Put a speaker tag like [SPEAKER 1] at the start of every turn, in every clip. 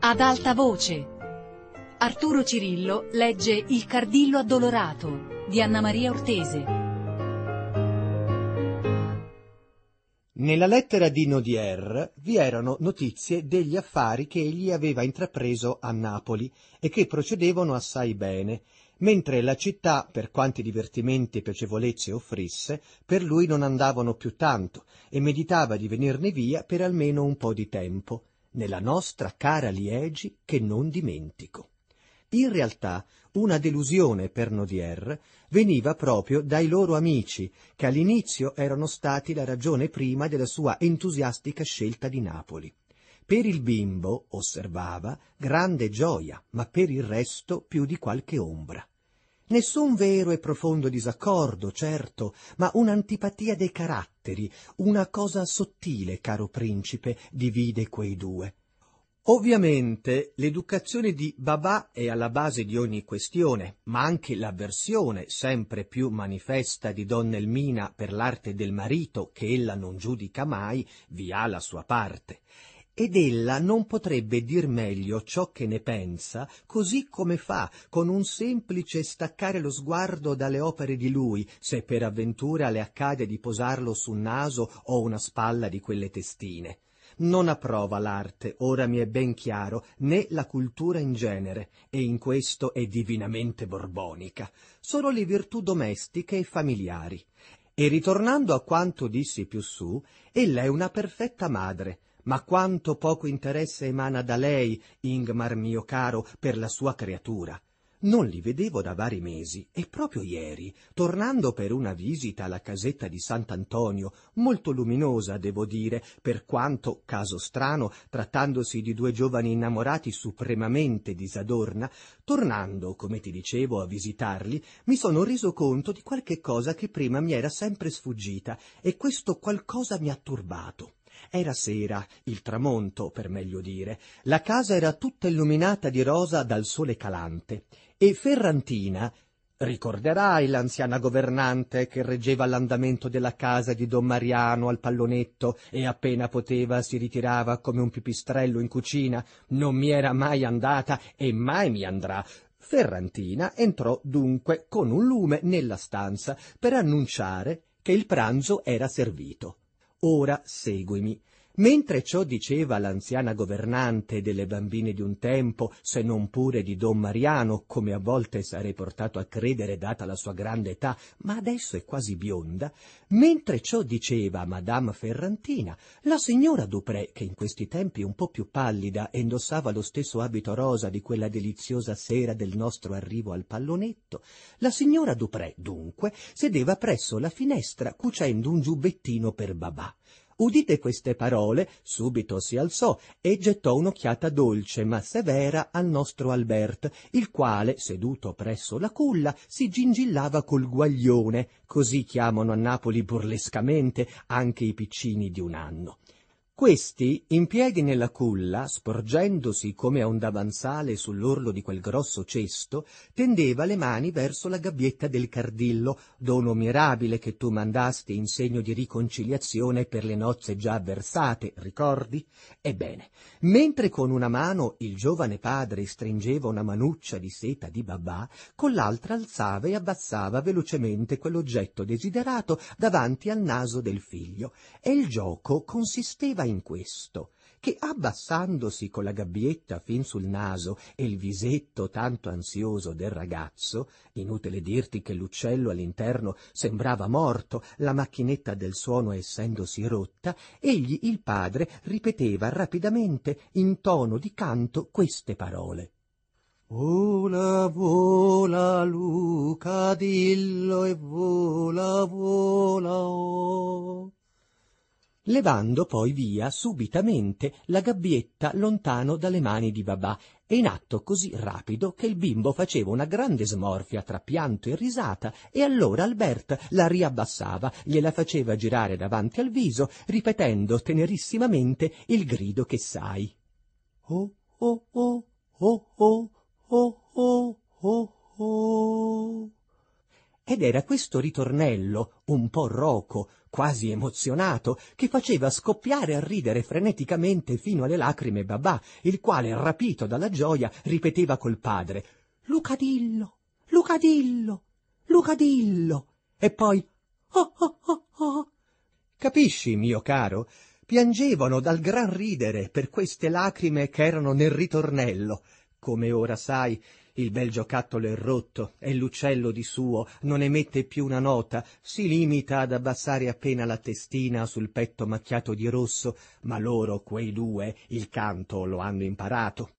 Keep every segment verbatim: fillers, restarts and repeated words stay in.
[SPEAKER 1] Ad alta voce. Arturo Cirillo legge Il Cardillo addolorato di Anna Maria Ortese.
[SPEAKER 2] Nella lettera di Nodier vi erano notizie degli affari che egli aveva intrapreso a Napoli e che procedevano assai bene, mentre la città, per quanti divertimenti e piacevolezze offrisse, per lui non andavano più tanto e meditava di venirne via per almeno un po' di tempo, nella nostra cara Liegi che non dimentico. In realtà una delusione per Nodier veniva proprio dai loro amici, che all'inizio erano stati la ragione prima della sua entusiastica scelta di Napoli. Per il bimbo, osservava, grande gioia, ma per il resto più di qualche ombra. Nessun vero e profondo disaccordo, certo, ma un'antipatia dei caratteri, una cosa sottile, caro principe, divide quei due. Ovviamente l'educazione di Babà è alla base di ogni questione, ma anche l'avversione sempre più manifesta di donna Elmina per l'arte del marito, che ella non giudica mai, vi ha la sua parte. Ed ella non potrebbe dir meglio ciò che ne pensa, così come fa, con un semplice staccare lo sguardo dalle opere di lui, se per avventura le accade di posarlo sul naso o una spalla di quelle testine. Non approva l'arte, ora mi è ben chiaro, né la cultura in genere, e in questo è divinamente borbonica, solo le virtù domestiche e familiari. E ritornando a quanto dissi più su, ella è una perfetta madre, ma quanto poco interesse emana da lei, Ingmar mio caro, per la sua creatura. Non li vedevo da vari mesi, e proprio ieri, tornando per una visita alla casetta di Sant'Antonio, molto luminosa, devo dire, per quanto, caso strano, trattandosi di due giovani innamorati supremamente disadorna, tornando, come ti dicevo, a visitarli, mi sono reso conto di qualche cosa che prima mi era sempre sfuggita, e questo qualcosa mi ha turbato. Era sera, il tramonto, per meglio dire, la casa era tutta illuminata di rosa dal sole calante, e Ferrantina, ricorderai l'anziana governante che reggeva l'andamento della casa di Don Mariano al pallonetto e appena poteva si ritirava come un pipistrello in cucina, non mi era mai andata e mai mi andrà. Ferrantina entrò dunque con un lume nella stanza per annunciare che il pranzo era servito. Ora seguimi. Mentre ciò diceva l'anziana governante delle bambine di un tempo, se non pure di Don Mariano, come a volte sarei portato a credere data la sua grande età, ma adesso è quasi bionda, mentre ciò diceva Madame Ferrantina, la signora Dupré, che in questi tempi un po' più pallida e indossava lo stesso abito rosa di quella deliziosa sera del nostro arrivo al pallonetto, la signora Dupré, dunque, sedeva presso la finestra cucendo un giubbettino per Babà. Udite queste parole, subito si alzò e gettò un'occhiata dolce ma severa al nostro Albert, il quale, seduto presso la culla, si gingillava col guaglione, così chiamano a Napoli burlescamente anche i piccini di un anno. Questi, in piedi nella culla, sporgendosi come a un davanzale sull'orlo di quel grosso cesto, tendeva le mani verso la gabbietta del Cardillo, dono mirabile che tu mandasti in segno di riconciliazione per le nozze già versate, ricordi? Ebbene, mentre con una mano il giovane padre stringeva una manuccia di seta di Babà, con l'altra alzava e abbassava velocemente quell'oggetto desiderato davanti al naso del figlio, e il gioco consisteva in questo, che abbassandosi con la gabbietta fin sul naso e il visetto tanto ansioso del ragazzo, inutile dirti che l'uccello all'interno sembrava morto, la macchinetta del suono essendosi rotta, egli, il padre, ripeteva rapidamente in tono di canto queste parole: «Vola, vola, Luca, dillo e vola, vola, oh», levando poi via subitamente la gabbietta lontano dalle mani di Babà, e in atto così rapido che il bimbo faceva una grande smorfia tra pianto e risata, e allora Albert la riabbassava, gliela faceva girare davanti al viso, ripetendo tenerissimamente il grido che sai: «Oh, oh, oh, oh, oh, oh, oh, oh, oh». Ed era questo ritornello, un po' roco, quasi emozionato, che faceva scoppiare a ridere freneticamente fino alle lacrime babà, il quale, rapito dalla gioia, ripeteva col padre: «Lucadillo, Lucadillo, Lucadillo!» E poi «Oh, oh, oh, oh!» Capisci, mio caro? Piangevano dal gran ridere per queste lacrime che erano nel ritornello. Come ora sai, il bel giocattolo è rotto e l'uccello di suo non emette più una nota, si limita ad abbassare appena la testina sul petto macchiato di rosso, ma loro, quei due, il canto lo hanno imparato.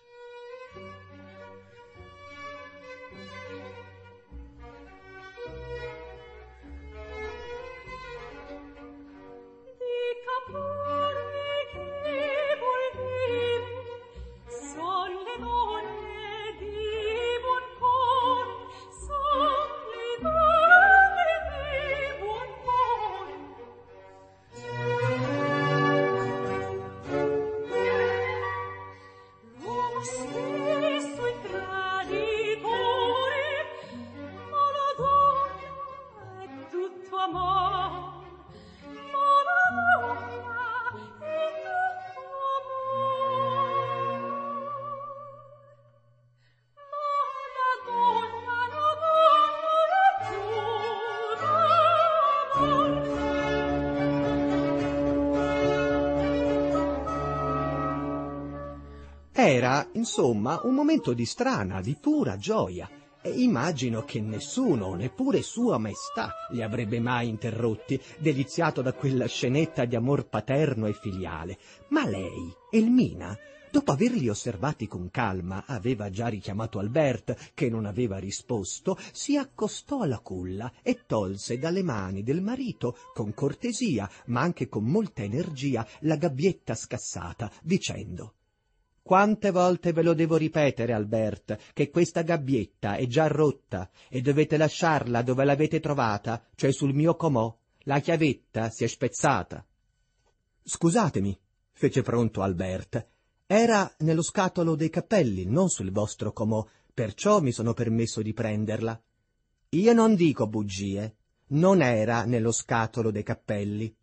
[SPEAKER 2] Era, insomma, un momento di strana, di pura gioia, e immagino che nessuno, neppure Sua Maestà, li avrebbe mai interrotti, deliziato da quella scenetta di amor paterno e filiale. Ma lei, Elmina, dopo averli osservati con calma, aveva già richiamato Albert, che non aveva risposto, si accostò alla culla e tolse dalle mani del marito, con cortesia, ma anche con molta energia, la gabbietta scassata, dicendo: «Quante volte ve lo devo ripetere, Albert, che questa gabbietta è già rotta e dovete lasciarla dove l'avete trovata, cioè sul mio comò. La chiavetta si è spezzata». «Scusatemi», fece pronto Albert, «era nello scatolo dei cappelli, non sul vostro comò, perciò mi sono permesso di prenderla». «Io non dico bugie, non era nello scatolo dei cappelli».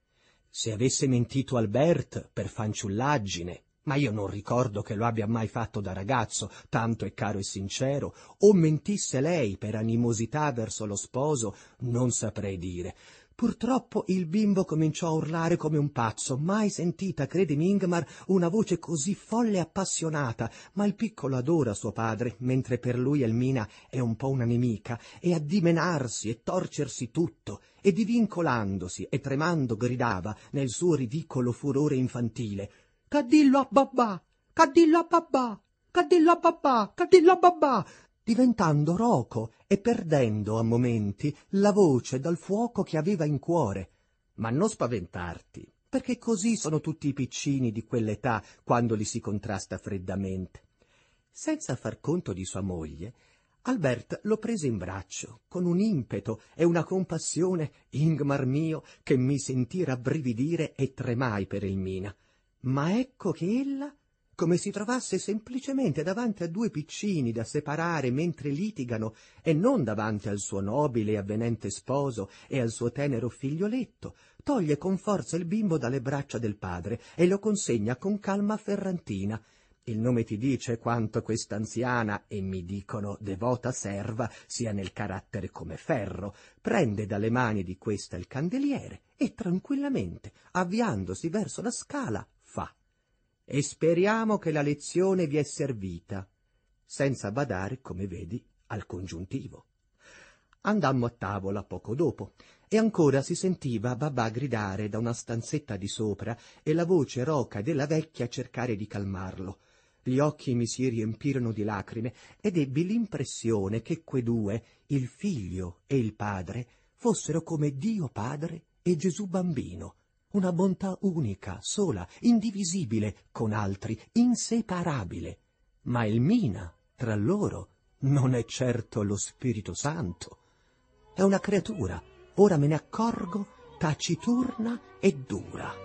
[SPEAKER 2] Se avesse mentito Albert per fanciullaggine, ma io non ricordo che lo abbia mai fatto da ragazzo, tanto è caro e sincero, o mentisse lei per animosità verso lo sposo, non saprei dire. Purtroppo il bimbo cominciò a urlare come un pazzo, mai sentita, credimi Ingmar, una voce così folle e appassionata, ma il piccolo adora suo padre, mentre per lui Elmina è un po' una nemica, e a dimenarsi e torcersi tutto, e divincolandosi e tremando gridava nel suo ridicolo furore infantile: «Caddillo a babà! Caddillo a babà! Caddillo a babà! Caddillo a babà!» diventando roco e perdendo a momenti la voce dal fuoco che aveva in cuore. Ma non spaventarti, perché così sono tutti i piccini di quell'età quando li si contrasta freddamente. Senza far conto di sua moglie, Albert lo prese in braccio con un impeto e una compassione, Ingmar mio, che mi sentì rabbrividire e tremai per Elmina. Ma ecco che ella, come si trovasse semplicemente davanti a due piccini da separare mentre litigano, e non davanti al suo nobile e avvenente sposo e al suo tenero figlioletto, toglie con forza il bimbo dalle braccia del padre e lo consegna con calma a Ferrantina. Il nome ti dice quanto quest'anziana, e mi dicono devota serva, sia nel carattere come ferro. Prende dalle mani di questa il candeliere e tranquillamente, avviandosi verso la scala, fa: «E speriamo che la lezione vi è servita», senza badare, come vedi, al congiuntivo. Andammo a tavola poco dopo, e ancora si sentiva babà gridare da una stanzetta di sopra e la voce roca della vecchia cercare di calmarlo. Gli occhi mi si riempirono di lacrime ed ebbi l'impressione che quei due, il figlio e il padre, fossero come Dio Padre e Gesù Bambino, una bontà unica, sola, indivisibile, con altri, inseparabile. Ma Elmina, tra loro, non è certo lo Spirito Santo. È una creatura, ora me ne accorgo, taciturna e dura.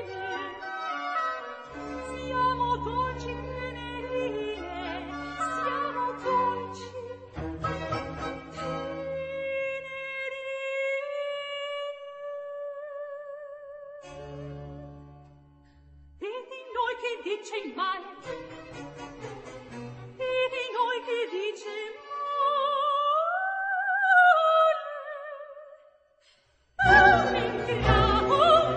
[SPEAKER 3] Siamo dolci tenerine, dice il male, e di noi che dice male. Un ingrato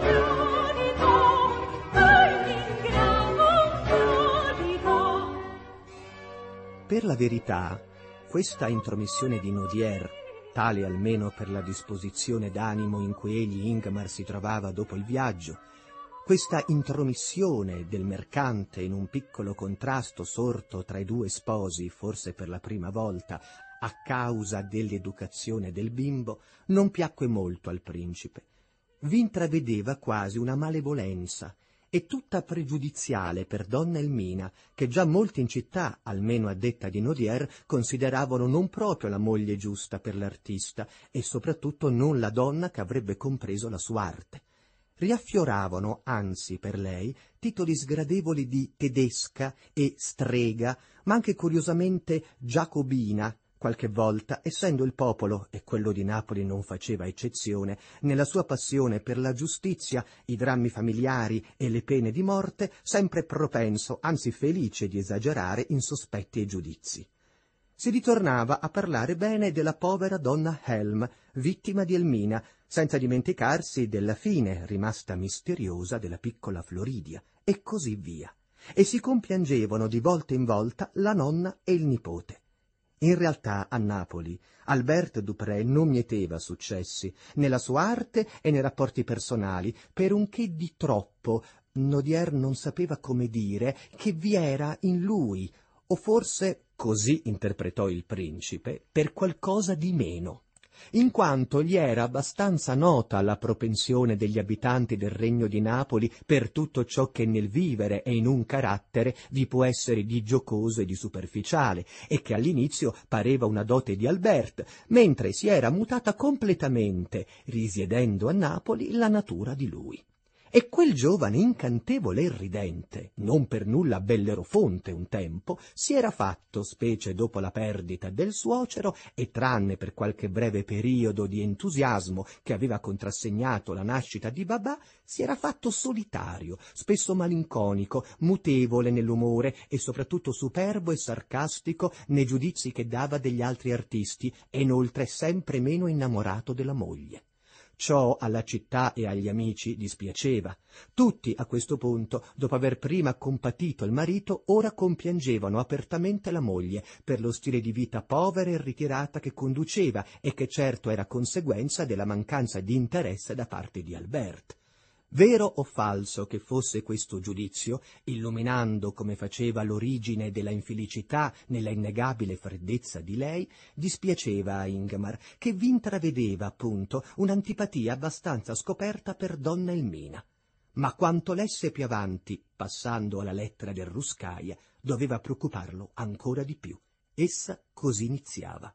[SPEAKER 2] Per la verità, questa intromissione di Nodier, tale almeno per la disposizione d'animo in cui egli Ingmar si trovava dopo il viaggio, questa intromissione del mercante in un piccolo contrasto sorto tra i due sposi, forse per la prima volta, a causa dell'educazione del bimbo, non piacque molto al principe. Vi intravedeva quasi una malevolenza, e tutta pregiudiziale per donna Elmina, che già molti in città, almeno a detta di Nodier, consideravano non proprio la moglie giusta per l'artista e soprattutto non la donna che avrebbe compreso la sua arte. Riaffioravano, anzi per lei, titoli sgradevoli di tedesca e strega, ma anche curiosamente giacobina, qualche volta, essendo il popolo, e quello di Napoli non faceva eccezione, nella sua passione per la giustizia, i drammi familiari e le pene di morte, sempre propenso, anzi felice di esagerare in sospetti e giudizi. Si ritornava a parlare bene della povera donna Helm, vittima di Elmina, senza dimenticarsi della fine, rimasta misteriosa, della piccola Floridia, e così via. E si compiangevano di volta in volta la nonna e il nipote. In realtà a Napoli Albert Dupré non mieteva successi nella sua arte e nei rapporti personali, per un che di troppo, Nodier non sapeva come dire, che vi era in lui, o forse, così interpretò il principe, per qualcosa di meno, in quanto gli era abbastanza nota la propensione degli abitanti del Regno di Napoli per tutto ciò che nel vivere e in un carattere vi può essere di giocoso e di superficiale, e che all'inizio pareva una dote di Albert, mentre si era mutata completamente, risiedendo a Napoli, la natura di lui. E quel giovane incantevole e ridente, non per nulla Bellerofonte un tempo, si era fatto, specie dopo la perdita del suocero, e tranne per qualche breve periodo di entusiasmo che aveva contrassegnato la nascita di Babà, si era fatto solitario, spesso malinconico, mutevole nell'umore e soprattutto superbo e sarcastico nei giudizi che dava degli altri artisti, e inoltre sempre meno innamorato della moglie. Ciò alla città e agli amici dispiaceva. Tutti, a questo punto, dopo aver prima compatito il marito, ora compiangevano apertamente la moglie per lo stile di vita povera e ritirata che conduceva e che certo era conseguenza della mancanza di interesse da parte di Albert. Vero o falso che fosse questo giudizio, illuminando come faceva l'origine della infelicità nella innegabile freddezza di lei, dispiaceva a Ingmar, che vi intravedeva appunto un'antipatia abbastanza scoperta per donna Elmina. Ma quanto lesse più avanti, passando alla lettera del Ruscaia, doveva preoccuparlo ancora di più. Essa così iniziava.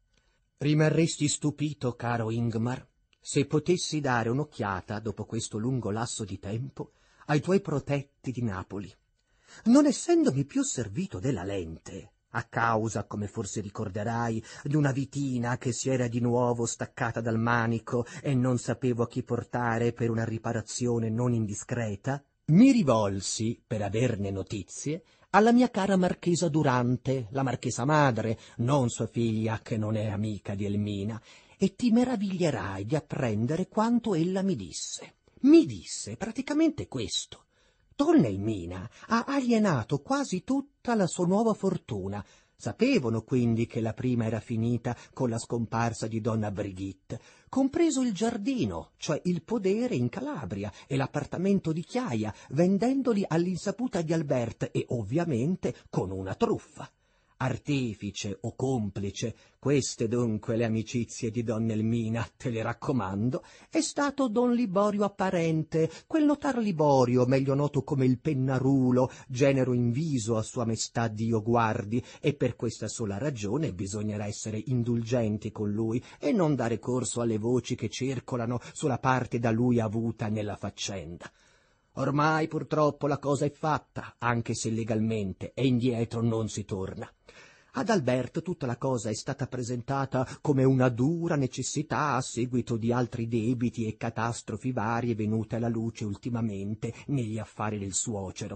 [SPEAKER 2] «Rimarresti stupito, caro Ingmar, se potessi dare un'occhiata, dopo questo lungo lasso di tempo, ai tuoi protetti di Napoli, non essendomi più servito della lente, a causa, come forse ricorderai, di una vitina che si era di nuovo staccata dal manico e non sapevo a chi portare per una riparazione non indiscreta, mi rivolsi, per averne notizie, alla mia cara marchesa Durante, la marchesa madre, non sua figlia, che non è amica di Elmina, e ti meraviglierai di apprendere quanto ella mi disse. Mi disse praticamente questo. Donna Elmina ha alienato quasi tutta la sua nuova fortuna. Sapevano quindi che la prima era finita con la scomparsa di donna Brigitte, compreso il giardino, cioè il podere in Calabria, e l'appartamento di Chiaia, vendendoli all'insaputa di Albert e ovviamente con una truffa. Artefice o complice, queste dunque le amicizie di donna Elmina, te le raccomando, è stato don Liborio Apparente, quel notar Liborio, meglio noto come il Pennarulo, genero inviso a sua maestà Dio guardi, e per questa sola ragione bisognerà essere indulgenti con lui e non dare corso alle voci che circolano sulla parte da lui avuta nella faccenda. Ormai purtroppo la cosa è fatta, anche se legalmente, e indietro non si torna. Ad Albert tutta la cosa è stata presentata come una dura necessità a seguito di altri debiti e catastrofi varie venute alla luce ultimamente negli affari del suocero.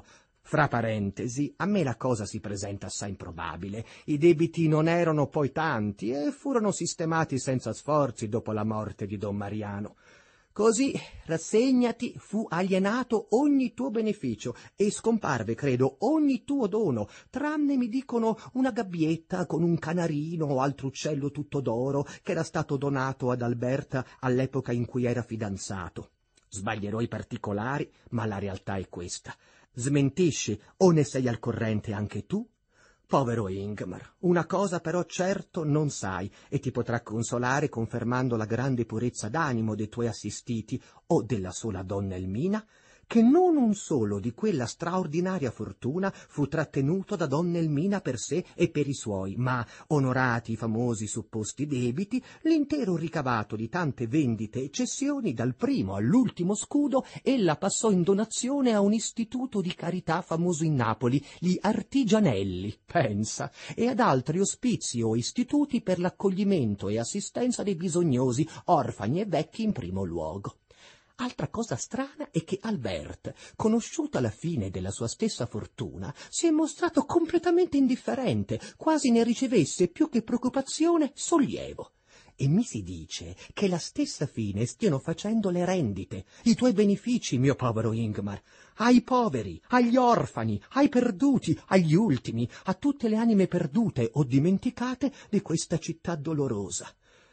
[SPEAKER 2] Fra parentesi, a me la cosa si presenta assai improbabile. I debiti non erano poi tanti e furono sistemati senza sforzi dopo la morte di don Mariano. Così, rassegnati, fu alienato ogni tuo beneficio e scomparve, credo, ogni tuo dono, tranne, mi dicono, una gabbietta con un canarino o altro uccello tutto d'oro che era stato donato ad Alberta all'epoca in cui era fidanzato. Sbaglierò i particolari, ma la realtà è questa. Smentisci o ne sei al corrente anche tu? Povero Ingmar, una cosa però certo non sai, e ti potrà consolare confermando la grande purezza d'animo dei tuoi assistiti o della sola donna Elmina, che non un solo di quella straordinaria fortuna fu trattenuto da donna Elmina per sé e per i suoi, ma, onorati i famosi supposti debiti, l'intero ricavato di tante vendite e cessioni dal primo all'ultimo scudo ella passò in donazione a un istituto di carità famoso in Napoli, gli Artigianelli, pensa, e ad altri ospizi o istituti per l'accoglimento e assistenza dei bisognosi, orfani e vecchi in primo luogo. Altra cosa strana è che Albert, conosciuta la fine della sua stessa fortuna, si è mostrato completamente indifferente, quasi ne ricevesse più che preoccupazione sollievo. E mi si dice che la stessa fine stiano facendo le rendite, i tuoi benefici, mio povero Ingmar, ai poveri, agli orfani, ai perduti, agli ultimi, a tutte le anime perdute o dimenticate di questa città dolorosa.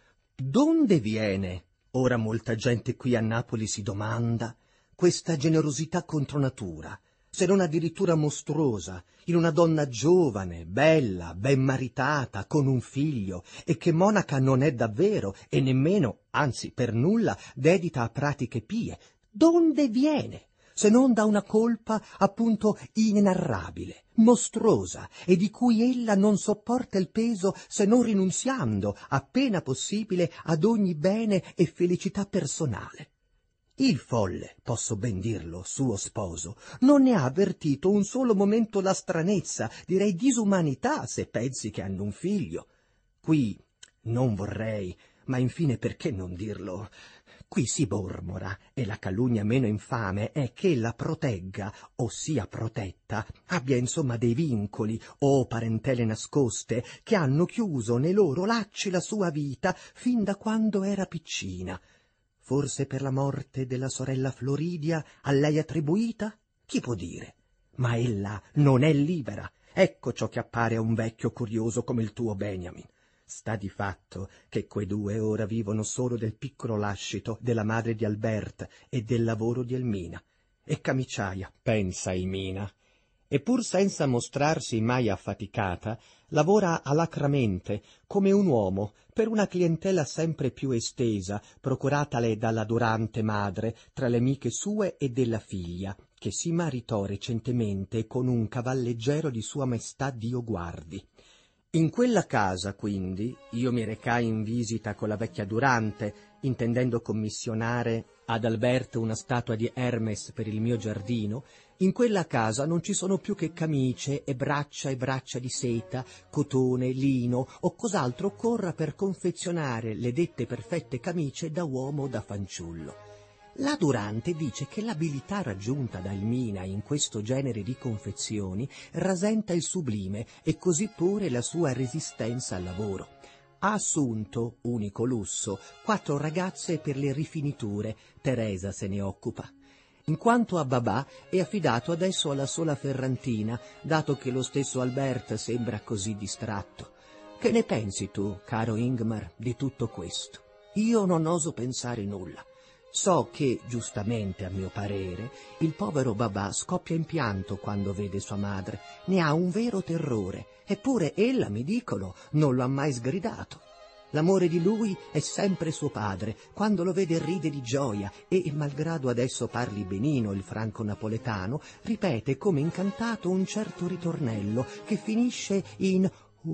[SPEAKER 2] Donde viene? Ora molta gente qui a Napoli si domanda questa generosità contro natura, se non addirittura mostruosa, in una donna giovane, bella, ben maritata, con un figlio, e che monaca non è davvero, e nemmeno, anzi per nulla, dedita a pratiche pie. Donde viene? Se non da una colpa appunto inenarrabile, mostruosa, e di cui ella non sopporta il peso se non rinunziando, appena possibile, ad ogni bene e felicità personale. Il folle, posso ben dirlo, suo sposo, non ne ha avvertito un solo momento la stranezza, direi disumanità, se pensi che hanno un figlio. Qui non vorrei, ma infine perché non dirlo? Qui si mormora, e la calunnia meno infame è che la protegga, o sia protetta, abbia insomma dei vincoli o parentele nascoste che hanno chiuso nei loro lacci la sua vita fin da quando era piccina. Forse per la morte della sorella Floridia a lei attribuita? Chi può dire? Ma ella non è libera. Ecco ciò che appare a un vecchio curioso come il tuo Beniamin. Sta di fatto che quei due ora vivono solo del piccolo lascito della madre di Albert e del lavoro di Elmina. E camiciaia, pensa Elmina, e pur senza mostrarsi mai affaticata, lavora alacramente, come un uomo, per una clientela sempre più estesa, procuratale dalla durante madre, tra le amiche sue e della figlia, che si maritò recentemente con un cavalleggero di sua maestà Dio guardi. In quella casa, quindi, io mi recai in visita con la vecchia Durante, intendendo commissionare ad Alberto una statua di Hermes per il mio giardino. In quella casa non ci sono più che camicie e braccia e braccia di seta, cotone, lino o cos'altro occorra per confezionare le dette perfette camicie da uomo o da fanciullo. La Durante dice che l'abilità raggiunta da Elmina in questo genere di confezioni rasenta il sublime e così pure la sua resistenza al lavoro. Ha assunto, unico lusso, quattro ragazze per le rifiniture, Teresa se ne occupa. In quanto a Babà è affidato adesso alla sola Ferrantina, dato che lo stesso Albert sembra così distratto. Che ne pensi tu, caro Ingmar, di tutto questo? Io non oso pensare nulla. So che, giustamente a mio parere, il povero Babà scoppia in pianto quando vede sua madre, ne ha un vero terrore, eppure ella, mi dicono, non lo ha mai sgridato. L'amore di lui è sempre suo padre, quando lo vede ride di gioia e, malgrado adesso parli benino il franco napoletano, ripete come incantato un certo ritornello che finisce in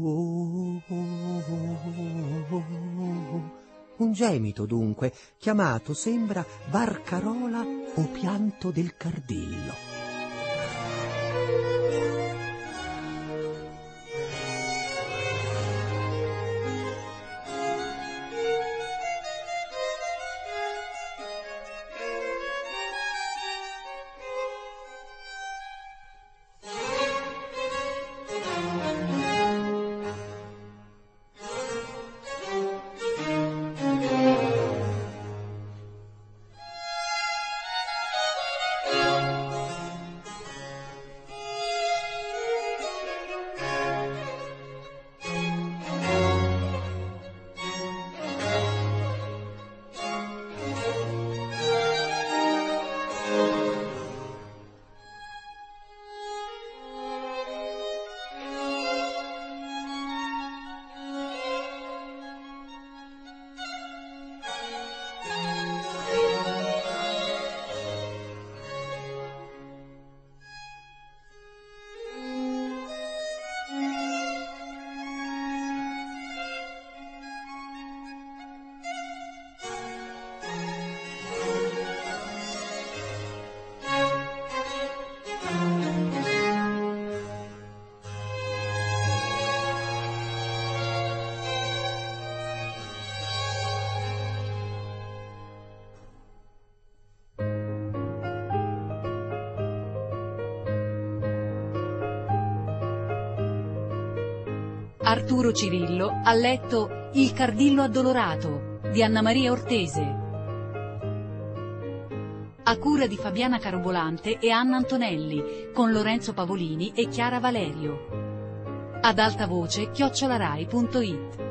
[SPEAKER 2] oh, oh, oh, oh. Un gemito, dunque, chiamato, sembra, barcarola o pianto del cardillo.
[SPEAKER 1] Arturo Cirillo ha letto Il Cardillo Addolorato di Anna Maria Ortese, a cura di Fabiana Carobolante e Anna Antonelli, con Lorenzo Pavolini e Chiara Valerio. Ad alta voce chiocciolarai punto it.